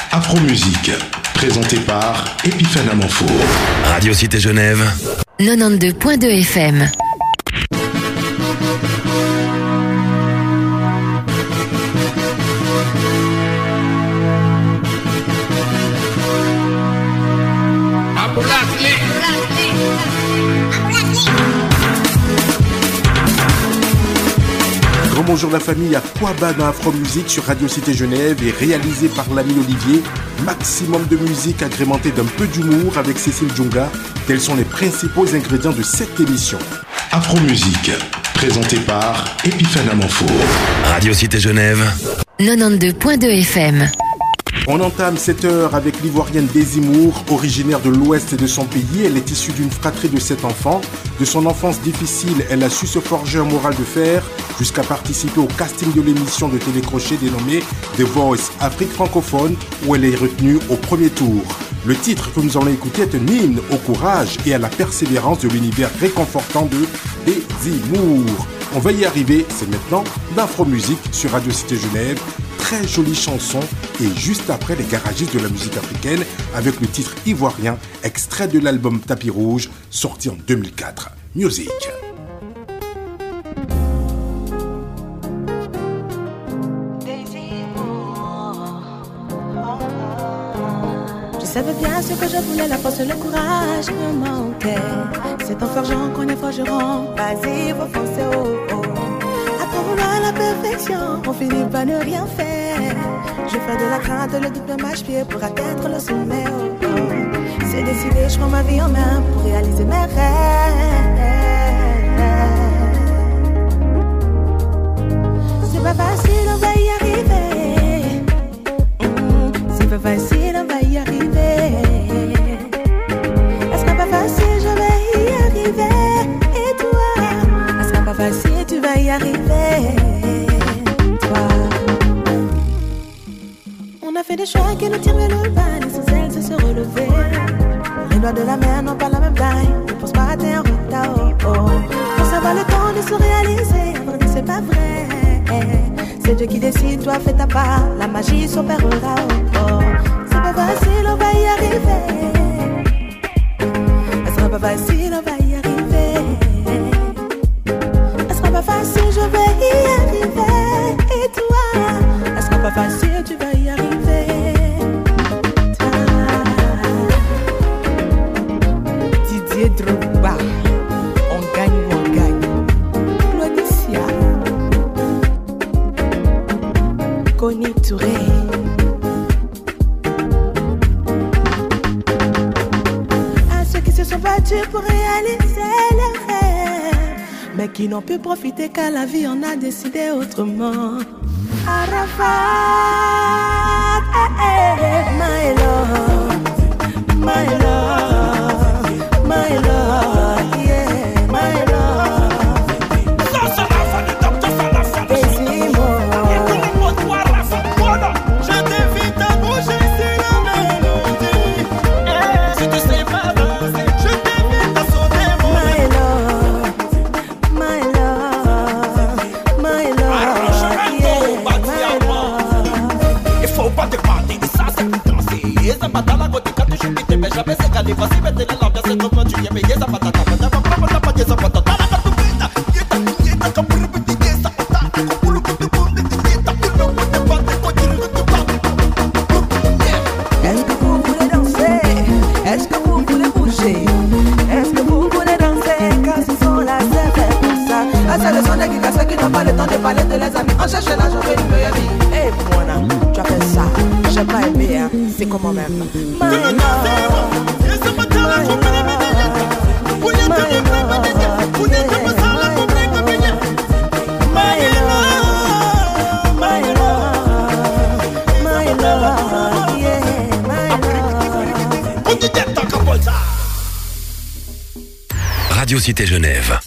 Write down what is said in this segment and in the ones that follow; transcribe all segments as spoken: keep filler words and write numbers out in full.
Afro-musique, présenté par Epiphane Amanfour. Radio Cité Genève. quatre-vingt-douze point deux F M. Bonjour la famille, à quoi bas dans Afro-musique sur Radio Cité Genève et réalisé par l'ami Olivier. Maximum de musique agrémentée d'un peu d'humour avec Cécile Djonga. Tels sont les principaux ingrédients de cette émission. Afro-musique, présenté par Epiphane Amanfour. Radio Cité Genève. quatre-vingt-douze point deux F M. On entame cette heure avec l'ivoirienne Désimour, originaire de l'ouest de son pays. Elle est issue d'une fratrie de sept enfants. De son enfance difficile, elle a su se forger un moral de fer jusqu'à participer au casting de l'émission de télécrochet dénommée The Voice Afrique francophone, où elle est retenue au premier tour. Le titre que nous allons écouter est un hymne au courage et à la persévérance de l'univers réconfortant de Désimour. On va y arriver, c'est maintenant d'Afro-musique sur Radio Cité Genève. Très jolie chanson et juste après les garagistes de la musique africaine avec le titre ivoirien, extrait de l'album Tapis Rouge, sorti en deux mille quatre. Music. Je savais bien ce que je voulais, la force et le courage me manquaient. C'est en forgeant qu'on est forgeron, vas-y, faut foncer haut, haut. Après vouloir la perfection, on finit par ne rien faire. Je fais de la crainte le double marche-pied pour atteindre le sommet, oh, oh. C'est décidé, je prends ma vie en main pour réaliser mes rêves. C'est pas facile, on va y arriver. Mmh, c'est pas facile, on va y arriver. Elle sera pas facile, je vais y arriver. Et toi, elle sera pas facile, tu vas y arriver. Toi, on a fait des choix qui nous tirent vers le bas, l'essentiel c'est se relever. Les doigts de la mer n'ont pas la même taille, ne pense pas à t'es en retard, oh, oh. Pour savoir le temps de se réaliser, à vrai dire c'est pas vrai. C'est Dieu qui décide, toi fais ta part, la magie s'opérera, oh, oh. C'est pas facile, on va y arriver. Elle sera pas facile, on va y arriver. Elle sera pas facile, je vais y arriver. Et toi, elle sera pas facile, tu vas y arriver. Didier Drogba, on gagne ou on gagne. Claudicia, Connie Touré. À ceux qui se sont battus pour réaliser leurs rêves, mais qui n'ont pu profiter qu'à la vie on a décidé autrement. Arafat, eh, eh, my love, my love, my love, yeah, my love. Ça, c'est la fin du docteur, c'est la fin de Désimour. Je t'invite à bouger sur la mélodie. Si tu sais pas danser, je t'invite à sauter mon My love, my love, my love, yeah, my love. il faut pas te parler de ça, c'est plus danser. Ça va dans la côte, quand tu chantes, mais jamais c'est calé. Vas-y, mettez la lampe, c'est comme tu y es payé. Ça va dans la côte, ça va dans la côte, ça va dans la côte. Est-ce que vous voulez danser? Est-ce que vous voulez bouger? Est-ce que vous voulez danser? Car ce sont là, c'est fait pour ça. Ah, c'est le son des qui cassent qui n'ont pas le temps de parler de les amis. On cherche l'argent et une meilleure vie. Eh, mon âme, tu as fait ça. J'ai pas aimé, hein. C'est comme moi-même. My love, my love, my love, Radio Cité Genève.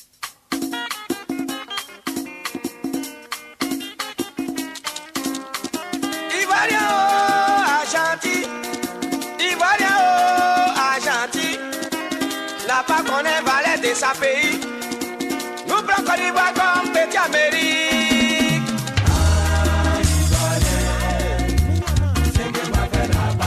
Sa pays, nous prenons Côte d'Ivoire comme petit Amérique.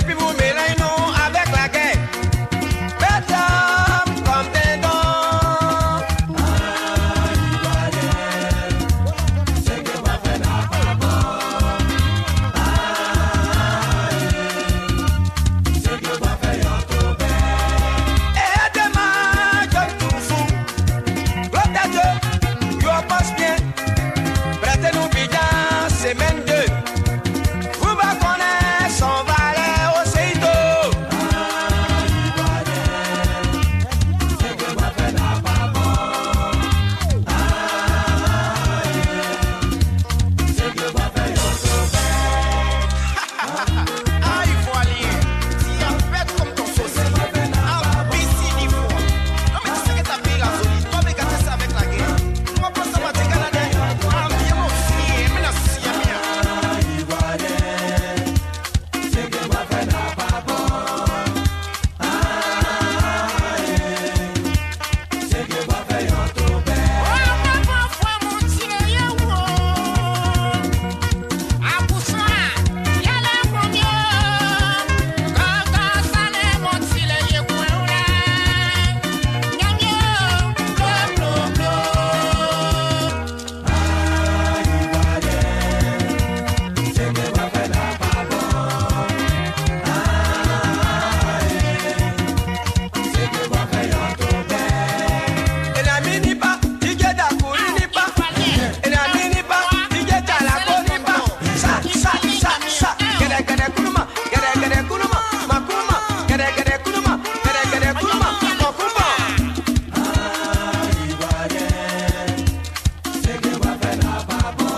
puis vous mélangez nous avec la guerre. Faites l'homme comme des dons. C'est que va faire la papa. C'est que va faire notre père. Et demain, je tout fou. Protège, yo passe bien. Prêtez-nous bien, semaine deux. Vous va connaître son valet au Seito. C'est que va faire la papa. C'est que va faire notre père. Ah, il faut aller. Si en fait comme ton sauce. Ah, piscine, il faut. Non, mais tu sais que t'as payé la folie. Toi, mais gâter ça avec la guerre. Moi, pas ça, ma t'es canadien. Ah, bien, mon fille, mais la si, bien. C'est que va faire la papa. C'est que va faire notre père. Et la mini pas, tige da kuri ni pas. Et la mini pas, tige da la kuri pas. Sa, sa, sa, sa. Gede gede kuluma, gede gede kuluma, makuma. Gede gede kuluma, gede gede kuluma, makuma. C'est que va faire la papa.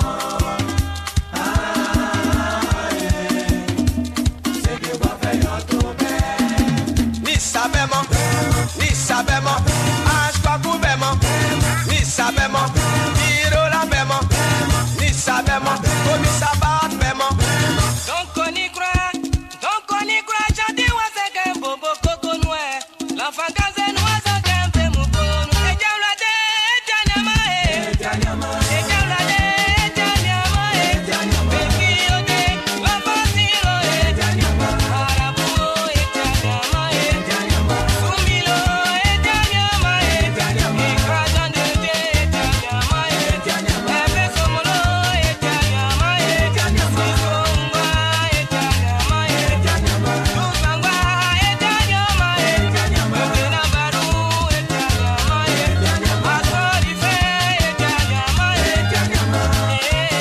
C'est que va faire notre père. Ni sabemos, ni sabemos, aspa cubemos, ni sabemos, tiro la vemos, ni sabemos, como sabat vemos. Donc on y croit, donc on y croit, j'ai dit ouais c'est qu'un bobo coco noir, l'enfant gazé noir c'est qu'un peu mouko, et j'aime la dé, et j'aime la dé, et j'aime la dé, et j'aime la dé, baby ode, l'enfant siro, et j'aime la marabou, et j'aime la dé, Sumilo, et j'aime la dé, et Krajan de dé, et j'aime la dé, Ebe Somolo, et j'aime la dé, Sisonga, et j'aime la dé, Lusanga, et j'aime la dé, Lugena Baru, et j'aime la dé, Masorife, et j'aime la dé, et j'aime la dé,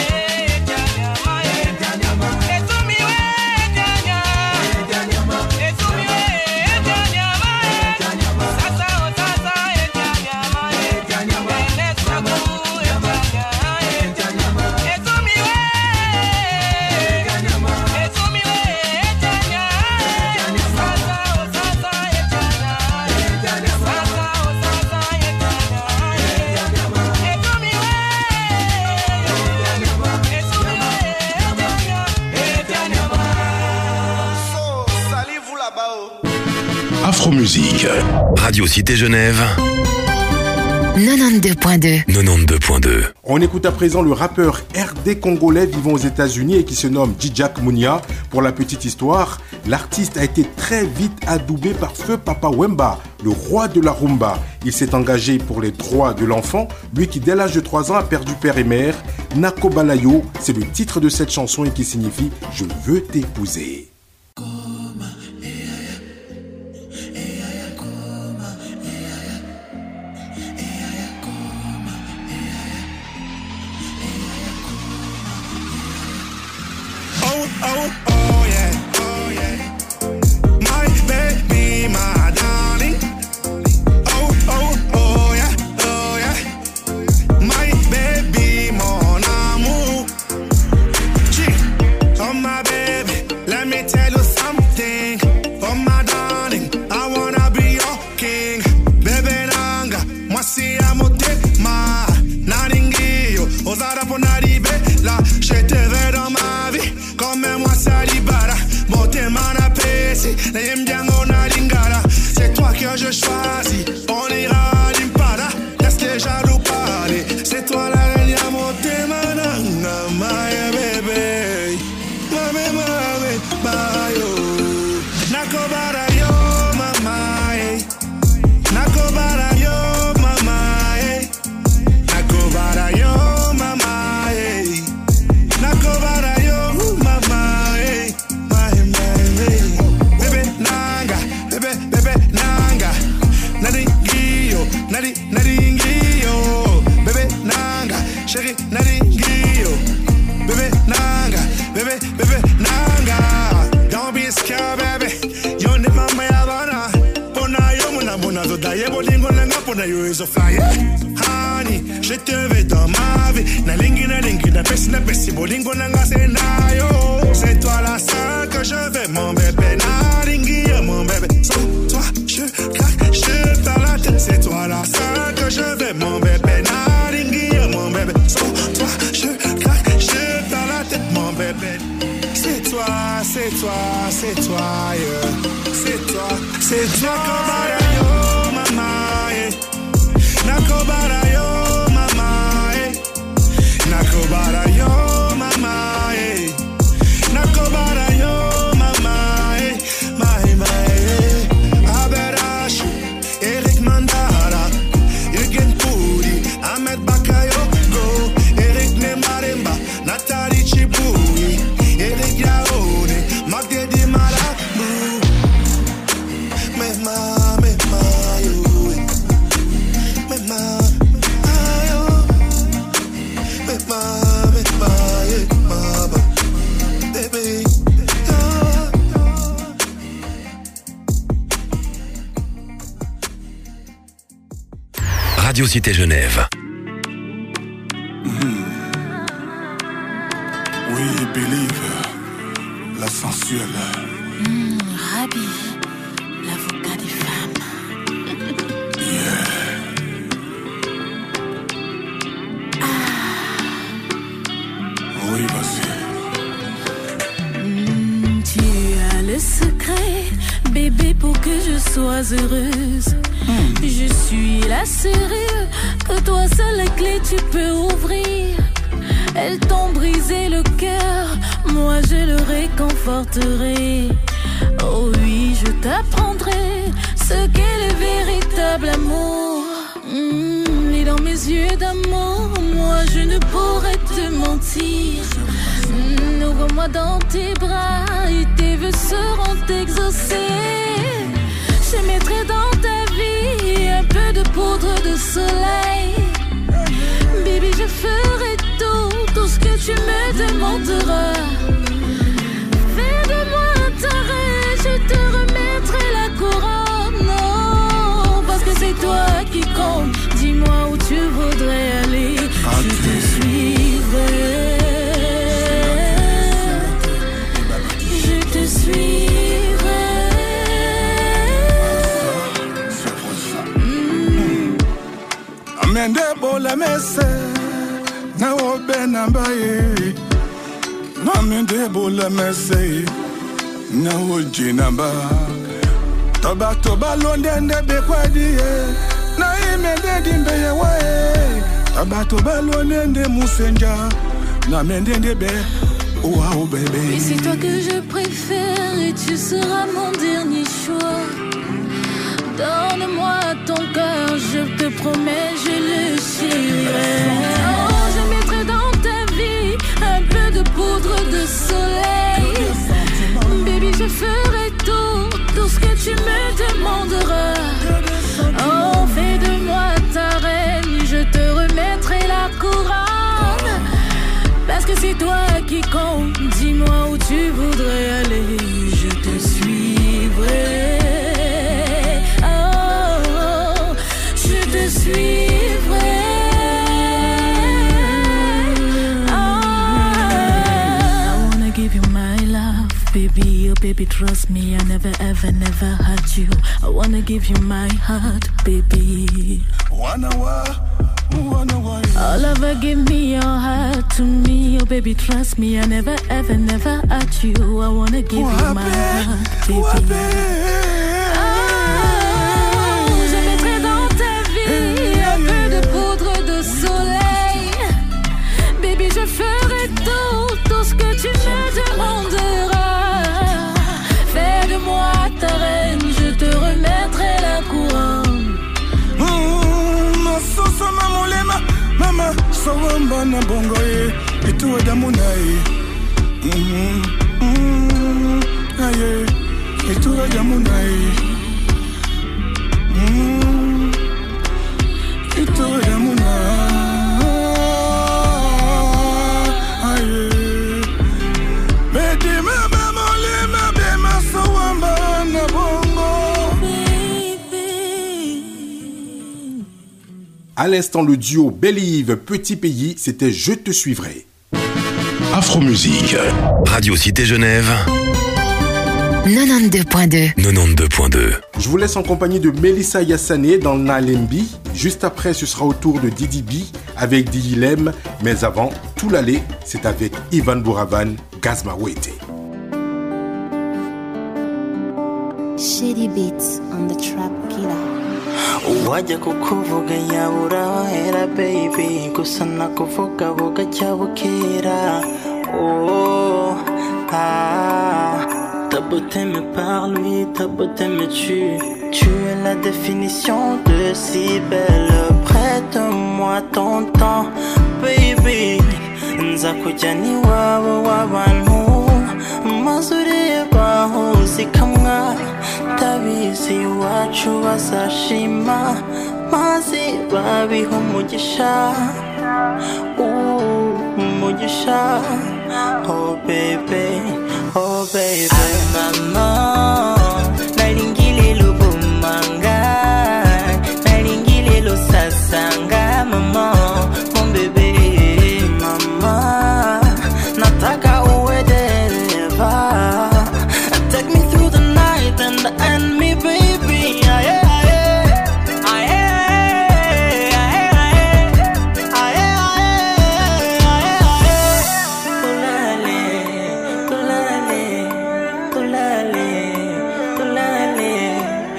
Esumiwe, et j'aime la dé, Esumiwe, et j'aime la dé, Sasa o sasa, et j'aime la dé, Enesagu, et j'aime la dé, Esumiwe, Esumiwe, et j'aime la dé, Sasa o sasa, et j'aime la dé, Sasa o sasa, et j'aime la dé, Esumiwe, So, salivez-vous là-bas, oh. Afro-musique. Radio Cité Genève, quatre-vingt-douze point deux. quatre-vingt-douze point deux. On écoute à présent le rappeur R D congolais vivant aux États-Unis et qui se nomme Djidjak Mounia. Pour la petite histoire, l'artiste a été très vite adoubé par Feu Papa Wemba, le roi de la rumba. Il s'est engagé pour les droits de l'enfant, lui qui dès l'âge de trois ans a perdu père et mère. Nako Balayo, c'est le titre de cette chanson et qui signifie « Je veux t'épouser ». Oh, oh, oh, yeah, oh, yeah. My baby, my darling. Oh, oh, oh, yeah, oh, yeah. My baby, mon amour. Gee, oh, my baby, let me tell you something. Oh, my darling, I wanna be your king. Bebe nanga, moi si amo te ma. Naringio, osara pour n'arriver là. Je te veux dans ma vie. Comme moi salibara, bon t'es manapesi, n'aime bien on a lingara. C'est toi que je choisis, on ira à l'impara. Laisse les jaloux parler, c'est toi la reine à mon témananga, my baby, my baby, my baby, Todo daye bolingo nanga pona yo is a fly. Honey, je te veux dans ma vie. Na lingi na lingi na pesi na pesi bolingo nanga c'est na yo. C'est toi la seule que je veux mon bébé. Na lingi mon bébé. Sans toi je craque, je perds la tête. C'est toi la seule que je veux mon bébé. Na lingi mon bébé. Sans toi je craque, je perds la tête mon bébé. C'est toi, c'est toi, c'est toi, yeah. C'est toi, c'est toi. Nakobara yo mama, yeah. Nakobara yo mama, yeah. Nakobara yo mama, yeah. Nakobara yo mama, yeah. My, my, yeah. Aberash, Eric Mandara, Eugen Puri, Ahmed Bakayoko, Eric Nemaremba, Nathalie Chiboui, Eric Yaone, Magdedi Marabu. Mema, mema, yo. Mema, ayo. Mema, mema, yeah, mama. Baby, yeah. Radio Cité Genève. Mm. Oui, believe. La sensuelle. Mmh, Rabi, l'avocat des femmes. Yeah. Oui, vas-y. Mmh, tu as le secret, bébé, pour que je sois heureuse. Mmh. Je suis la serrure, que toi seule la clé tu peux ouvrir. Elles t'ont brisé le cœur, moi je le réconforterai. Oh oui, je t'apprendrai ce qu'est le véritable amour. Mmh, et dans mes yeux d'amour, moi je ne pourrais te mentir. Mmh, ouvre-moi dans tes bras et tes vœux seront exaucés. Je mettrai dans ta vie un peu de poudre de soleil. Baby, je ferai tout, tout ce que tu me demanderas. Fais de moi ta reine, je te remettrai la couronne. Non, parce que c'est toi qui compte. Dis-moi où tu voudrais aller, je te suivrai. Je te suivrai. Mm. Amende bola messe. Na obe nambaye. Na amende bola messe. Na oji namba. Toba toba londende bekwadiye. Na imende dimbe yewe. Toba toba londende musenja. Na mendende be. Wow bébé. Oui, c'est toi que je préfère et tu seras mon dernier choix. Donne-moi ton cœur, je te promets, je le chérirai. Oh, je mettrai dans ta vie un peu de poudre de soleil. Baby, je ferai tout, tout ce que tu me demanderas. Oh, fais de moi ta reine, je te remettrai la couronne. Parce que c'est toi qui compte, dis-moi où tu voudrais aller, je te suivrai. Oh, je te suivrai. Oh, I wanna give you my love, baby, oh baby, trust me, I never ever, never hurt you. I wanna give you my heart, baby. Wanna what? Oh lover, give me your heart to me. Oh baby, trust me, I never ever, never hurt you. I wanna give you my heart, baby. Oh, je mettrai dans ta vie un peu de poudre de soleil. Baby, je ferai tout, tout ce que tu me demanderas. Fais de moi ta reine, je te remettrai la couronne. Sosoma mulema mama sawamba na bongo ye ituwe damunai mhm mhm aye ituwe damunai mhm ituwe damunai aye bedi mama mulema bema sawamba na bongo baby. À l'instant, le duo Believe, Petit Pays, c'était Je te suivrai. Afro-musique. Radio Cité Genève. quatre-vingt-douze point deux. quatre-vingt-douze point deux. Je vous laisse en compagnie de Melissa Yassane dans le Nalembi. Juste après, ce sera au tour de Didi B avec Dihilem. Mais avant, tout l'aller, c'est avec Ivan Bouravan, Gazma Wete. Shitty beats on the trap killer. Wajya kukuvuga yabura wahera baby gusa nakuvuga vuga cyabukera. Oh ah, ta beauté me parle, oui, ta beauté me tue. Tu es la définition de si belle. Prête-moi ton temps, baby. Nzakujyana iwabo w'abantu maze ureba aho zikamwa. Tabizi iwacu bazashima maze babiha umugisha. Umugisha. Oh baby, oh baby. Ay mama, nalingile lubumanga, nalingile lo sasanga mama, mon bébé mama, nataka uwe dereva. Take me through the night and and me baby. Aye aye aye aye aye aye aye. Tulale tulale tulale tulale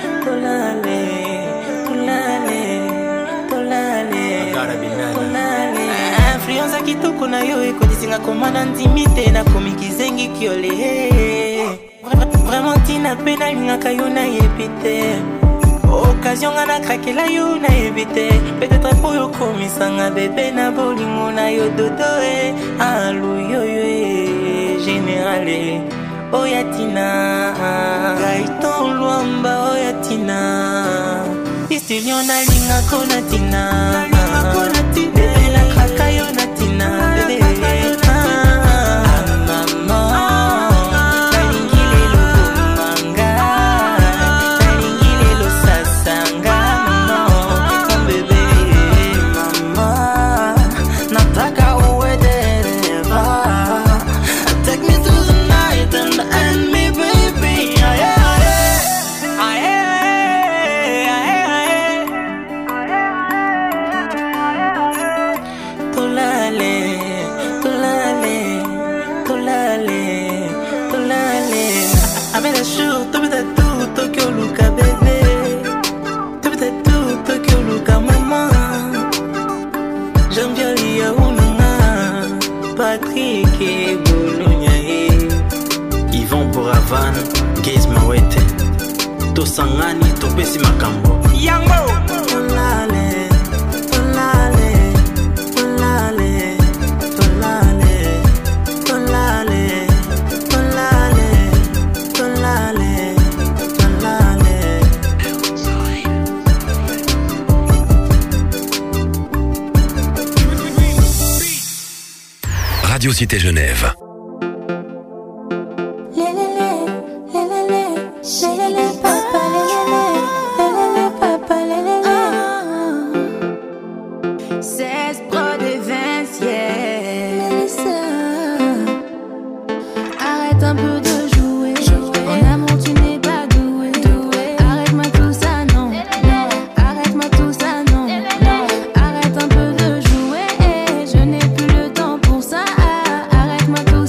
tulale tulale tulale. Influence kitoko na yo ekodisinga komana ntimite na komikizengi kiole. Vraiment tina pena lingaka yo na yebite. Occasion nga na krakela yo na yebite. Peut-être po yo komisanga bébé na bolingo na yo dodo e. Alu yo yo e générale. Oya tina Gaiton luamba oya tina. Istilio na lingako na tina. Bébé na kraka yo na tina. Bébé Gazma Wete tosangani topesi makambo yango. Tulale tulale tulale tulale tulale tulale tulale tulale. Radio Cité Genève. Arrête-moi tout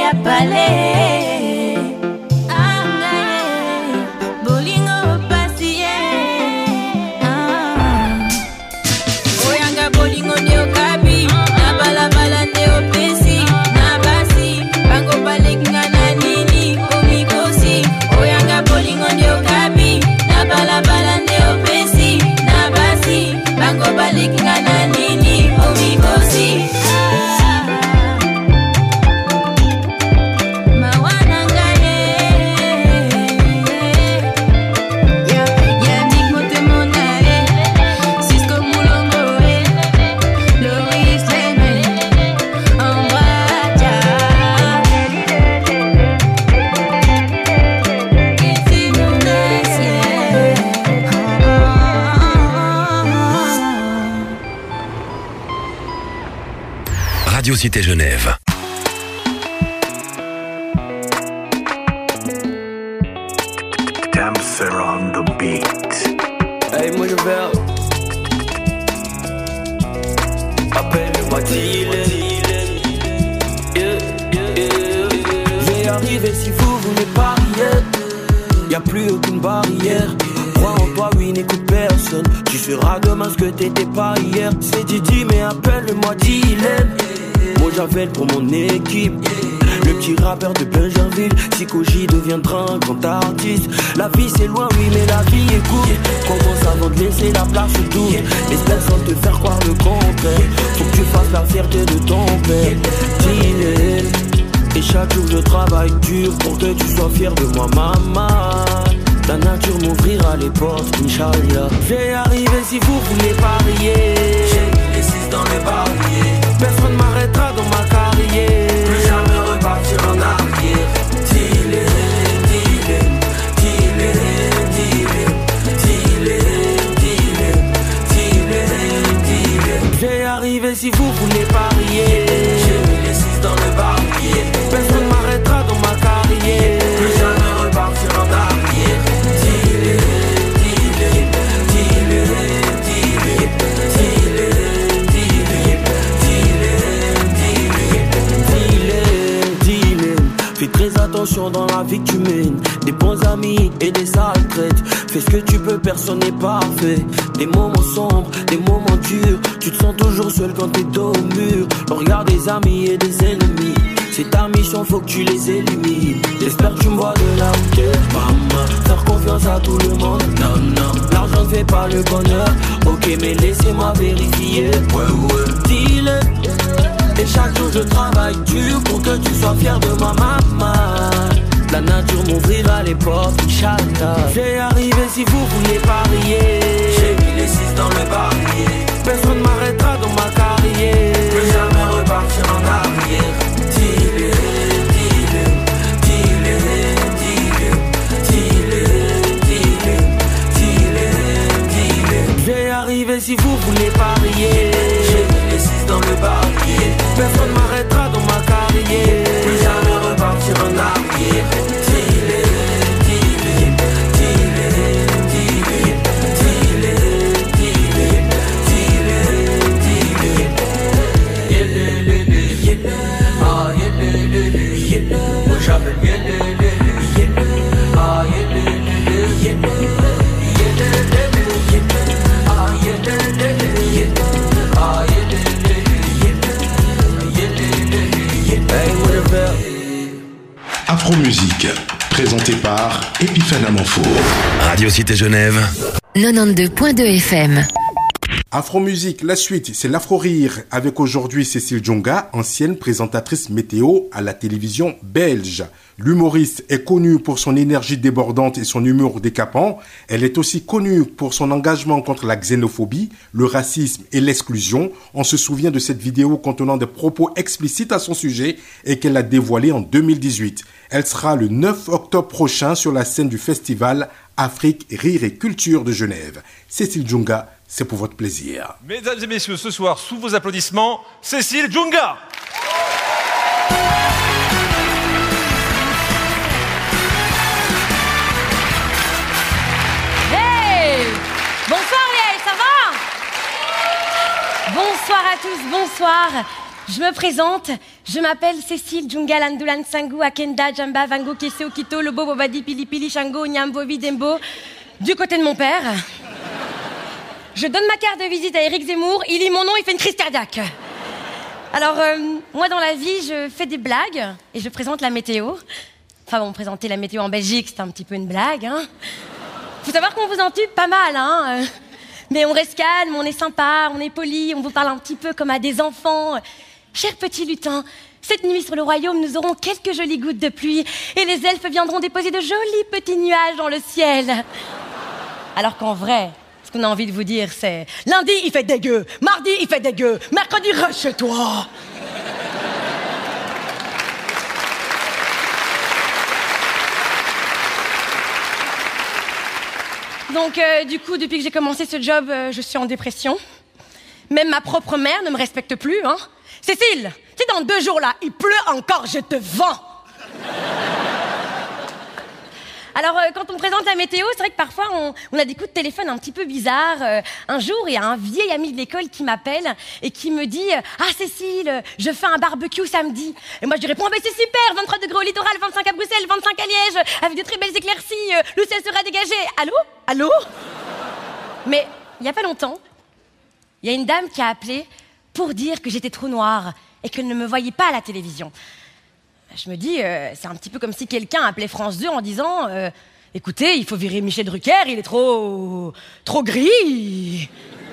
ya palais. Radio Cité Genève. Damser on the beat. Hey, moi je vais. Appelle-moi Dylan. Yeah, yeah, yeah. Je vais arriver si vous voulez parier. Y'a plus aucune barrière. Crois en toi, oui, n'écoute personne. Tu seras demain ce que t'étais pas hier. C'est Didi, mais appelle-moi Dylan. Moi j'appelle pour mon équipe. Le petit rappeur de Benjerville. Psycho J deviendra un grand artiste. La vie c'est loin, oui, mais la vie est courte. Commence avant de laisser la place au doute. Espère sans te faire croire le contraire. Faut que tu fasses la fierté de ton père. Dylan. Et chaque jour je travaille dur pour que tu sois fier de moi, maman. La nature m'ouvrira les portes, Inch'Allah. Je vais arriver si vous voulez parier. J'ai mis les six dans les barrières. Personne m'arrêtera dans ma carrière. Plus jamais repartir en arrière. Dylan, Dylan, Dylan, Dylan, Dylan, Dylan, Dylan. Je vais arriver si vous voulez parier. J'ai mis les six dans le barrière. Personne m'arrêtera dans ma carrière. Plus jamais repartir en arrière. Fais très attention dans la vie que tu mènes. Des bons amis et des sales traites. Fais ce que tu peux, personne n'est parfait. Des moments sombres, des moments durs. Tu te sens toujours seul quand t'es dos au mur. Le regard des amis et des ennemis. C'est ta mission, faut que tu les élimines. J'espère que tu me vois de là où t'es, maman. Faire confiance à tout le monde, non, non. L'argent ne fait pas le bonheur. Ok, mais laissez-moi vérifier. Ouais, ouais. Dis-le. Et chaque jour je travaille dur pour que tu sois fier de ma maman. La nature m'ouvrira les portes, Inch'Allah. J'ai arrivé si vous voulez parier. J'ai mis les six dans le barrière. Personne m'arrêtera dans ma carrière. Plus jamais repartir en arrière. Dylan, Dylan, Dylan, Dylan, Dylan, Dylan, Dylan. J'ai arrivé si vous voulez parier. J'ai mis les six dans le barrière. Personne m'arrêtera dans ma carrière. Plus jamais repartir en arrière. Dylan, Dylan, Dylan, Dylan, Dylan, Dylan, Dylan. Yelelele, yelele, ah yelelele, yelele. Moi j'appelle yelelele, yelele, ah yelelele, yelele, yelelele, yelele, ah yelelele, yelele, ah yelelele. Afro-musique, présenté par Epiphane Amanfour. Radio Cité Genève. quatre-vingt-douze point deux F M. Afro-musique, la suite, c'est l'Afro-rire, avec aujourd'hui Cécile Djonga, ancienne présentatrice météo à la télévision belge. L'humoriste est connue pour son énergie débordante et son humour décapant. Elle est aussi connue pour son engagement contre la xénophobie, le racisme et l'exclusion. On se souvient de cette vidéo contenant des propos explicites à son sujet et qu'elle a dévoilée en deux mille dix-huit. Elle sera le neuf octobre prochain sur la scène du festival Afrique, Rire et Culture de Genève. Cécile Djonga, c'est pour votre plaisir. Mesdames et messieurs, ce soir, sous vos applaudissements, Cécile Djonga. Hey! Bonsoir Léa, ça va? Bonsoir à tous, bonsoir. Je me présente, je m'appelle Cécile Djunga Landulan Sangu Akenda Jamba Vango Keseo Kito Lobo Bobadi Pili Pili Shango Nyambo Vidembo du côté de mon père. Je donne ma carte de visite à Éric Zemmour, il lit mon nom, il fait une crise cardiaque. Alors, euh, moi dans la vie, je fais des blagues et je présente la météo. Enfin bon, présenter la météo en Belgique, c'est un petit peu une blague, hein. Faut savoir qu'on vous entube pas mal, hein. Mais on reste calme, on est sympa, on est poli, on vous parle un petit peu comme à des enfants. Cher petit lutin, cette nuit sur le royaume, nous aurons quelques jolies gouttes de pluie et les elfes viendront déposer de jolis petits nuages dans le ciel. Alors qu'en vrai, ce qu'on a envie de vous dire, c'est lundi, il fait dégueu, mardi, il fait dégueu, mercredi, reste chez toi. Donc, euh, du coup, depuis que j'ai commencé ce job, euh, je suis en dépression. Même ma propre mère ne me respecte plus, hein. Cécile, si dans deux jours là, il pleut encore, je te vends. Alors, euh, quand on présente la météo, c'est vrai que parfois, on, on a des coups de téléphone un petit peu bizarres. Euh, un jour, il y a un vieil ami de l'école qui m'appelle et qui me dit « Ah, Cécile, je fais un barbecue samedi. » Et moi, je lui réponds « Ah, ben, c'est super, vingt-trois degrés au littoral, vingt-cinq à Bruxelles, vingt-cinq à Liège, avec de très belles éclaircies, euh, le ciel sera dégagé. » Allô? Allô? Mais, il n'y a pas longtemps, il y a une dame qui a appelé pour dire que j'étais trop noire et qu'elle ne me voyait pas à la télévision. Je me dis, euh, c'est un petit peu comme si quelqu'un appelait France deux en disant euh, « Écoutez, il faut virer Michel Drucker, il est trop... trop gris. »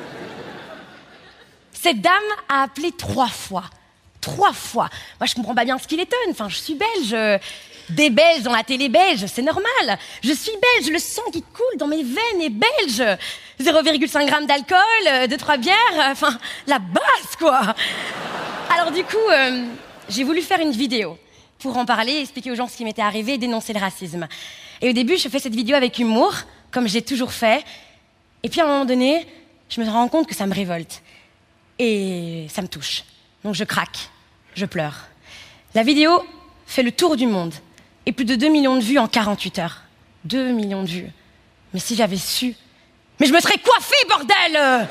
Cette dame a appelé trois fois. Trois fois. Moi, je comprends pas bien ce qu'il étonne. Enfin, je suis belge. Des Belges dans la télé belge, c'est normal. Je suis belge, le sang qui coule dans mes veines est belge. zéro virgule cinq grammes d'alcool, deux trois bières, enfin, la base, quoi. Alors du coup, euh, j'ai voulu faire une vidéo pour en parler, expliquer aux gens ce qui m'était arrivé et dénoncer le racisme. Et au début, je fais cette vidéo avec humour, comme j'ai toujours fait. Et puis à un moment donné, je me rends compte que ça me révolte. Et ça me touche. Donc je craque, je pleure. La vidéo fait le tour du monde. Et plus de deux millions de vues en quarante-huit heures. deux millions de vues. Mais si j'avais su... Mais je me serais coiffée, bordel!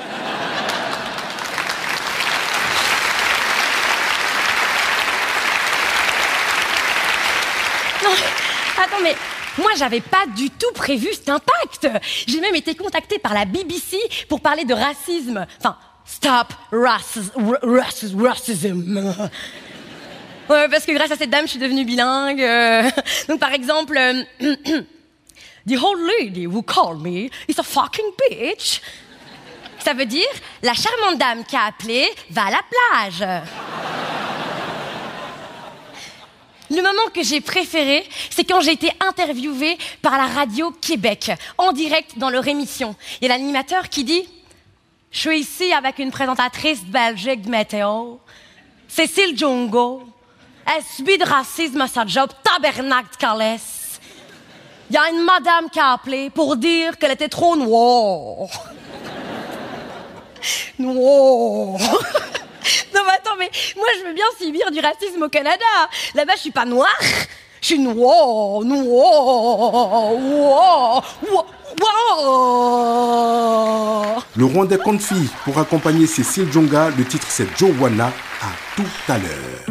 Non, attends, mais moi, j'avais pas du tout prévu cet impact. J'ai même été contactée par la B B C pour parler de racisme. Enfin, stop racism. racism, racism. Ouais, parce que grâce à cette dame, je suis devenue bilingue. Euh... Donc, par exemple, euh... The old lady who called me is a fucking bitch. Ça veut dire, la charmante dame qui a appelé va à la plage. Le moment que j'ai préféré, c'est quand j'ai été interviewée par la radio Québec, en direct dans leur émission. Il y a l'animateur qui dit « Je suis ici avec une présentatrice belgique de météo, Cécile Djunga. Elle subit de racisme à sa job, tabernacle de calès. Il y a une madame qui a appelé pour dire qu'elle était trop noire. » Noire. Non mais attends, mais moi je veux bien subir du racisme au Canada. Là-bas je suis pas noire, je suis noire, noire, noire, noire. Le Rwandais Konfi pour accompagner Cécile Djunga. Le titre c'est Joanna. À tout à l'heure.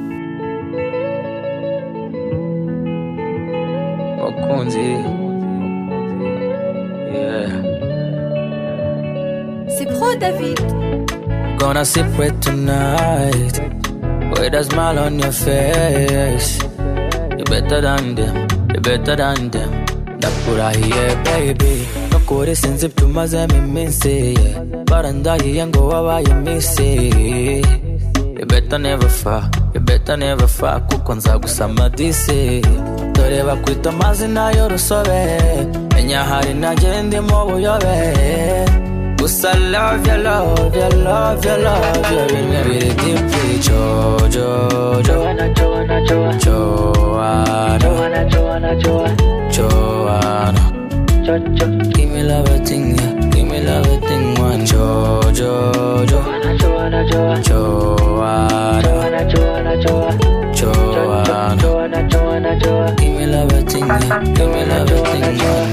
C'est pro David. Gonna sip it tonight with a smile on your face. You better than them, you better than them. Ndakurahiye baby, nukuri sinzi ibyo umazemo iminsi, barandahiye ngo wabaye misi. You better never fall, you better never fall, kuko nzagusama disi. Dore bakwita amazina y'urusobe, menya hari nanjye ndimo buyobe. Gusa love ya love ya love ya love ya bimwe biri deeply. Jo jo jo Joanna Joanna Joanna Joanna Joanna Joanna Joanna Jo jo give me love a thing, yeah. Give me love a thing, one. Jo jo jo Joanna Joanna Joanna Joanna Joanna Joanna Joanna Joanna Joanna Joanna give me love a thing, yeah. Give me love a thing, one.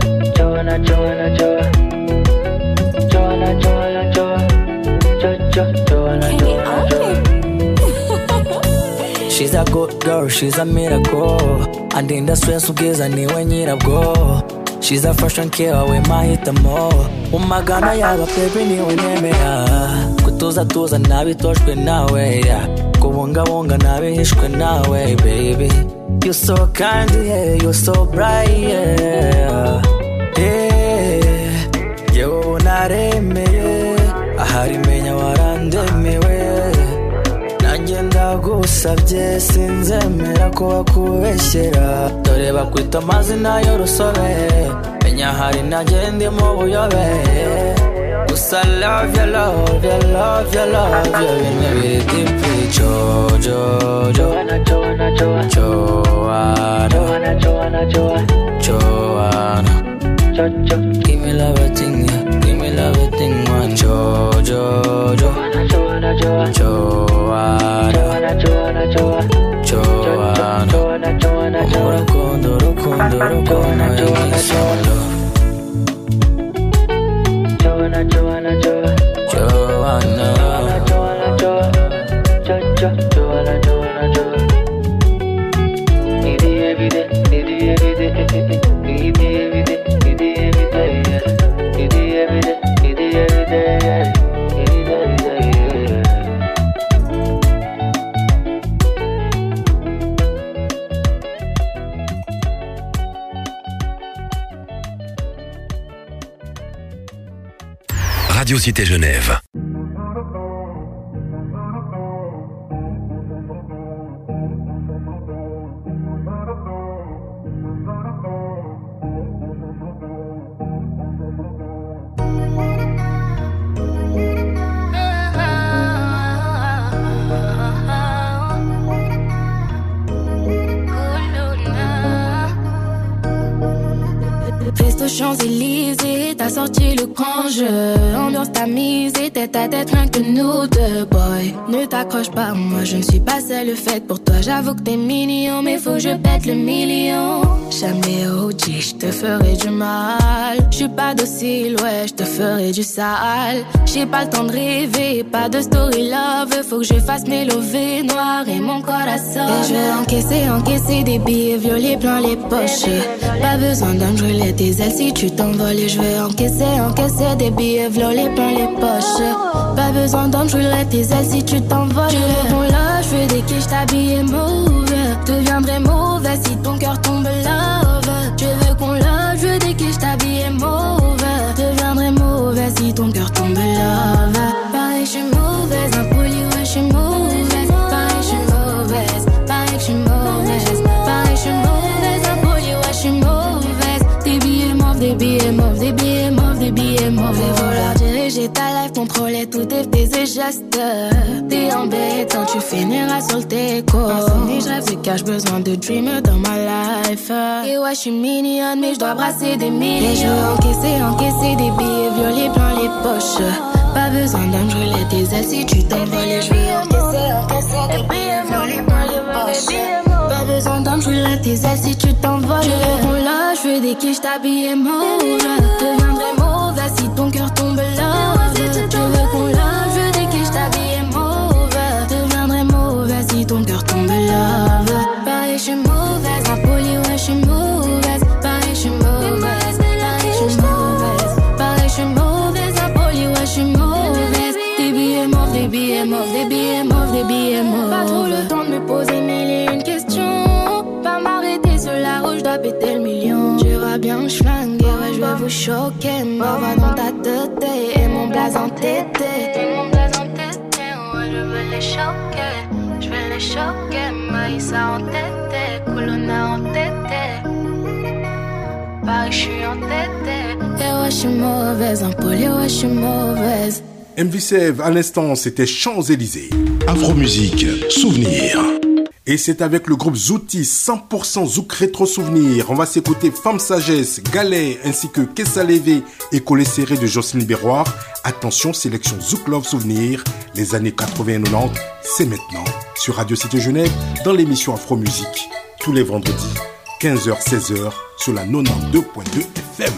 Joanna, Joanna, Joanna, Joanna, Joanna, Joanna, a good girl, she's a miracle. And in the stress ugeza niwe nyirabwo. She's a fresh and care, we mahitamo. Umagana yaba baby niwe nemera. Kutuza tuza nabitojwe nawe, yeah. Kubungabunga nabihishwe nawe, baby. You're so kind, yeah, you're so bright, yeah. Yeah, yewe naremeye, ahari menya warandemewe. Nanjye ndagusabye sinzemera ko bakubeshyera. Dore bakwita amazina y'urusobe, menya hari nanjye ndi mu buyobe. Gusa love ya love ya love ya love ya bine biri deep. Jo jo jo Joanna Joanna Joanna Joanna Joanna Joanna Jo jo give me love everything, yeah. Give me love everything, man. Jo jo jo Joanna Joanna Joanna Joanna Joanna Joanna Joanna Joanna Rukundo rukundo rukundo Joanna Joanna Joanna Joanna Joanna Joanna Joanna Joanna Joanna Joanna Joanna Need it every day, need it every day, need it every day, need it every day, need it every day, need it every day, need it every day. Radio Cité Genève. Aux Champs-Élysées, t'as sorti le grand jeu. Ambiance tamisée, tête à tête, rien que nous deux, boy. Ne t'accroche pas, moi je ne suis pas celle faite pour toi. J'avoue que t'es mignon, mais faut que je pète le million. Jamais O G, je te ferai du mal. Je suis pas docile, ouais, je te ferai du sale. J'ai pas le temps de rêver, pas de story love. Faut que je fasse mes lovés noirs et mon corazon. Et je vais encaisser, encaisser des billets violets plein les poches. Pas besoin d'un jouet des ailes si tu t'envoles. Et je vais encaisser, encaisser des billets violets plein les poches. Pas besoin d'un jouet des ailes si tu t'envoles. Je veux qu'on lâche, je veux des quiches t'habiller mauvais. Deviendrai mauvais si ton cœur tombe love. Je veux qu'on lâche, je veux des quiches t'habiller mauvais. Deviendrai mauvais si ton cœur tombe love. Pareil, je suis mauvaise, impoli, ouais, je suis mauvaise. Pareil, je suis mauvaise, pareil, je suis mauvaise. Pareil, je suis mauvaise, impoli, ouais, je suis mauvaise. Des billets mauves, des billets mauves, des billets mauves, des billets mauves. Et voilà, diriger ta life, contrôler tous tes faits et gestes. T'es embêtant, tu finiras sur le déco. Insomnie, je rêve de cash, besoin de dreamer dans ma life. Et ouais, je suis mignonne, mais je dois brasser des millions. Et je veux encaisser, encaisser des billets violets plein les poches. Pas besoin d'un jouet des ailes si tu t'envoles. Et je veux encaisser, encaisser des billets violets plein les poches. Pas besoin d'un jouet des ailes si tu t'envoles. Je veux qu'on lâche, je veux des quiches t'habiller mauvais. Deviendrai mauvais si ton cœur tombe là. Je veux qu'on lâche, je veux des quiches t'habiller mauvais. Deviendrai mauvais si ton cœur tombe là. Pareil, je suis mauvaise, impoli, ouais, je suis mauvaise. Pareil, je suis mauvaise, pareil, je suis mauvaise. Pareil, je suis mauvaise, impoli, ouais, je suis mauvaise. Des billets mauves, des billets mauves, des billets mauves, des billets mauves. Pas trop le temps de me poser mille et une questions. Pas m'arrêter sur la route, je dois péter le million. Tu vois bien, je flingue, ouais, je vais vous choquer. M'envoie dans ta tête et mon blaze entêté. Et mon blaze entêté, ouais, je veux les choquer. Je vais les choquer, Maïssa entêté, Colonna entêté. Pareil, je suis entêté. Et ouais, je suis mauvaise, impoli, ouais, je suis mauvaise. M V Sev, à l'instant, c'était Champs-Élysées. Afro-musique, souvenir. Et c'est avec le groupe Zouti, cent pour cent Zouk Rétro Souvenir. On va s'écouter Femme Sagesse, Galet, ainsi que Kessa Levé et Collet Serré de Jocelyne Berroir. Attention, sélection Zouk Love Souvenir, les années quatre-vingts quatre-vingt-dix, c'est maintenant. Sur Radio Cité Genève, dans l'émission Afro-musique, tous les vendredis, quinze heures seize heures, sur la quatre-vingt-douze point deux F M.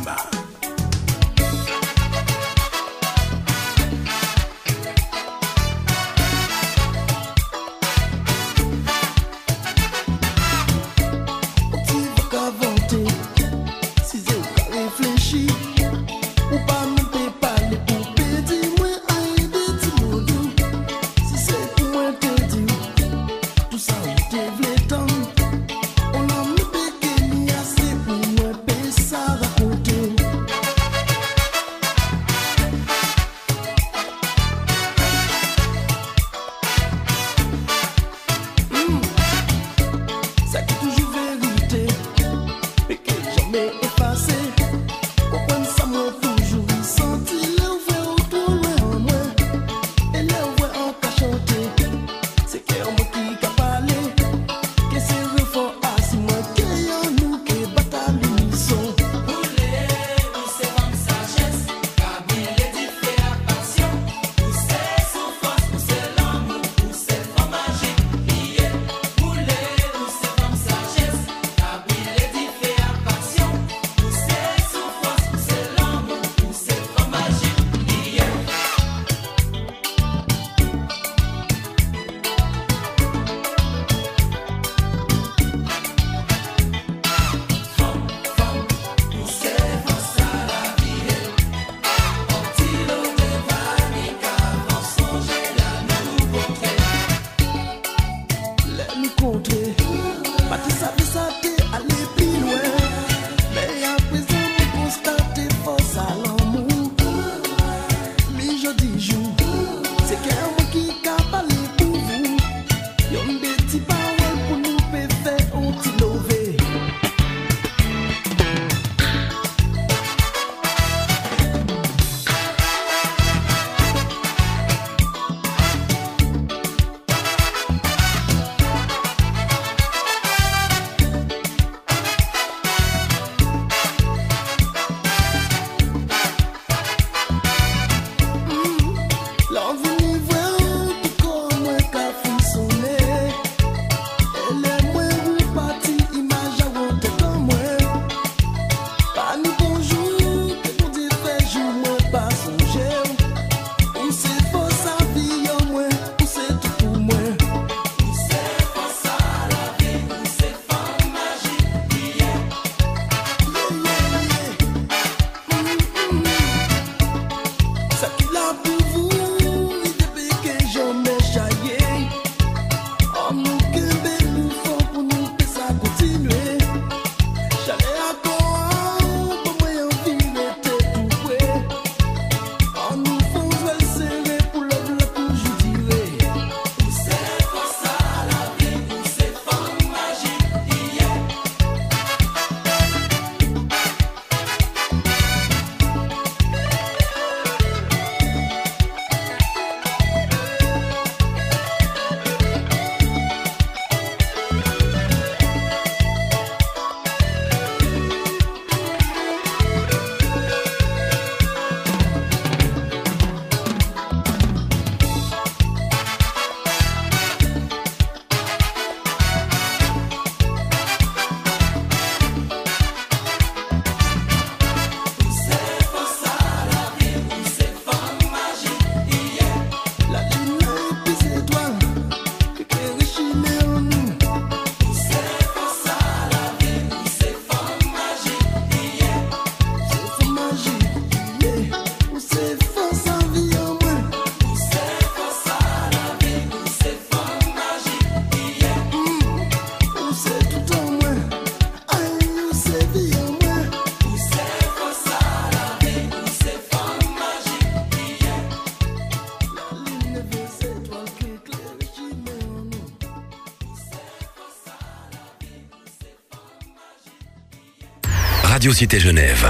Radio Cité Genève.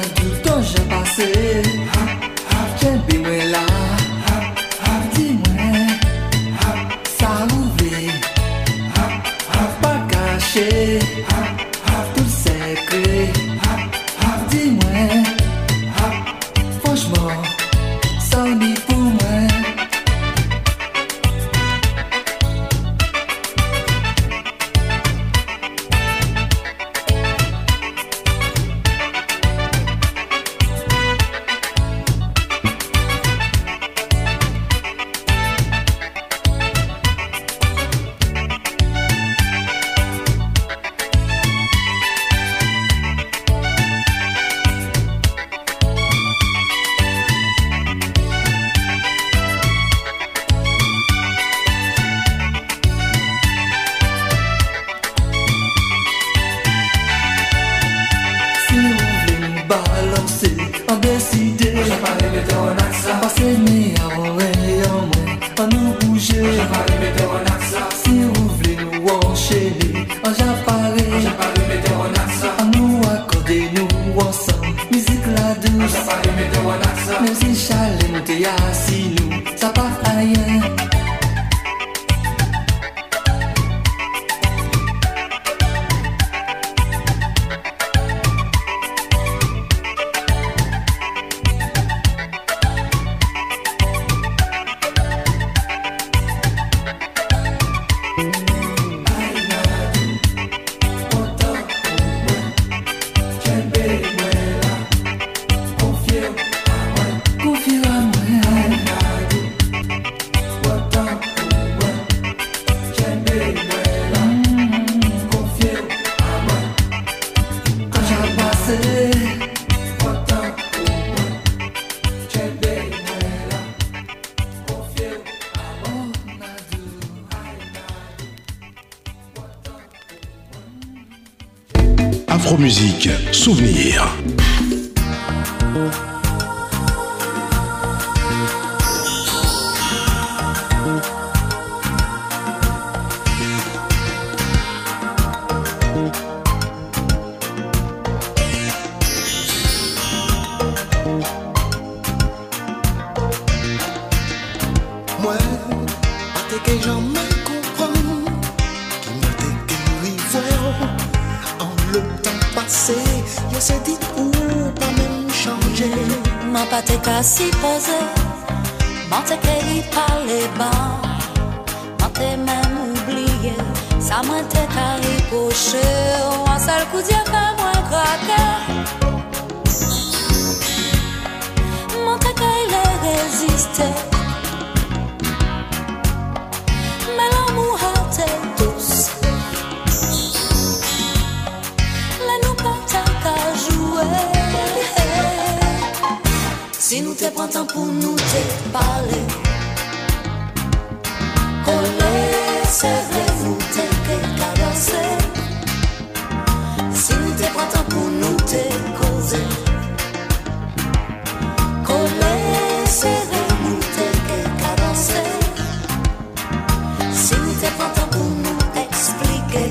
tout temps j'ai passé. J'aime bien là. Dis-moi, ça ouvre, pas caché, tout secret. Dis-moi, franchement, ça dit pour moi. Afromusique, souvenir. Moi, pas que jamais comprendre, qui m'a dégueulé voir en le temps passé. Je sais dit ou pas même changer. Ma pas te cassi posé, ma te qu'elle parle bas, ma te même oublié. Ça m'a te carré poché, un seul coup d'y'a fait moi craquer. Ma te qu'elle résisté. Mais l'amour a été douce. Les nous pas qu'à jouer. Si nous te prends temps pour nous te parler, coller, serrer, nous te cadencer. Si nous te prends temps pour nous te causer, coller, serrer, nous te cadencer. Si nous te prends temps pour nous expliquer,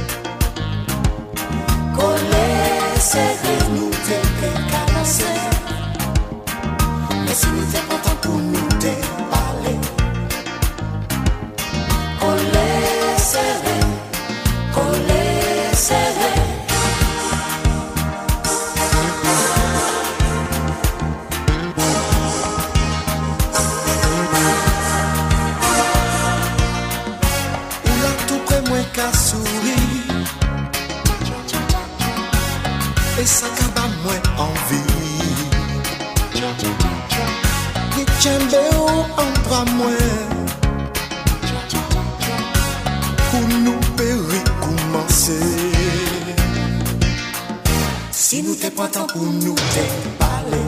coller, serrer, nous te cadencer. Mais si nous te prends temps pour nous te parler, coller, serrer, coller, serrer. Ou là tout près moins qu'à sourire, et ça qu'à moins envie. Ni tchembe ou entre moi, pour nous périr commencer. Si nous te prends temps pour nous te parler,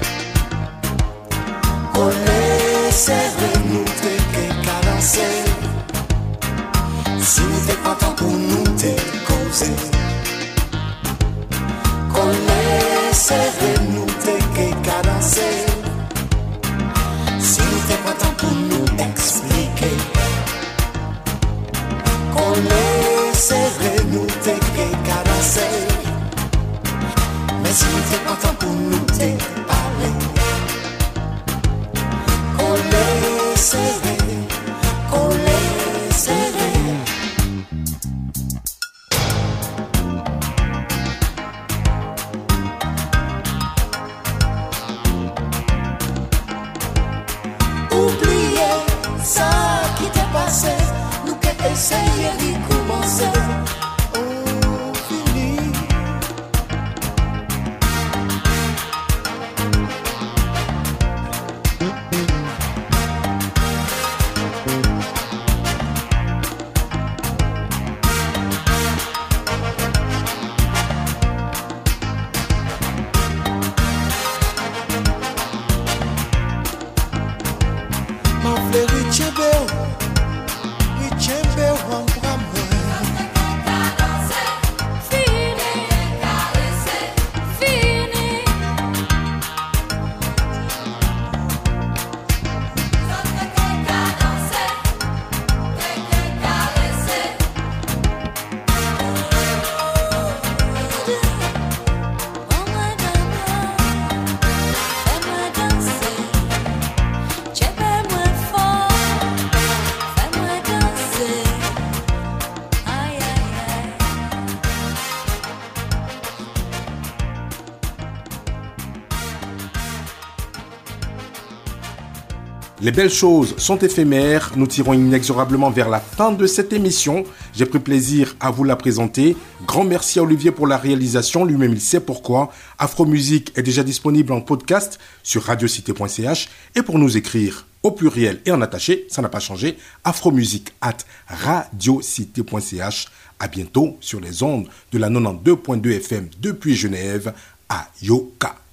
coller, serrer, nous te cadencer. Si nous te prends temps pour nous te causer, coller, serrer, nous te cadencer. Si nous te prends temps pour nous expliquer, coller, serrer, nous te cadencer. Mais si nous te prends temps pour passé, nous qui essayons d'y commencer. Oh, fini. Les belles choses sont éphémères, nous tirons inexorablement vers la fin de cette émission. J'ai pris plaisir à vous la présenter. Grand merci à Olivier pour la réalisation, lui-même il sait pourquoi. Afro Musique est déjà disponible en podcast sur radiocité point c h et pour nous écrire au pluriel et en attaché, ça n'a pas changé, afromusique arobase radiocité point c h. À bientôt sur les ondes de la quatre-vingt-douze point deux F M depuis Genève à Yoka.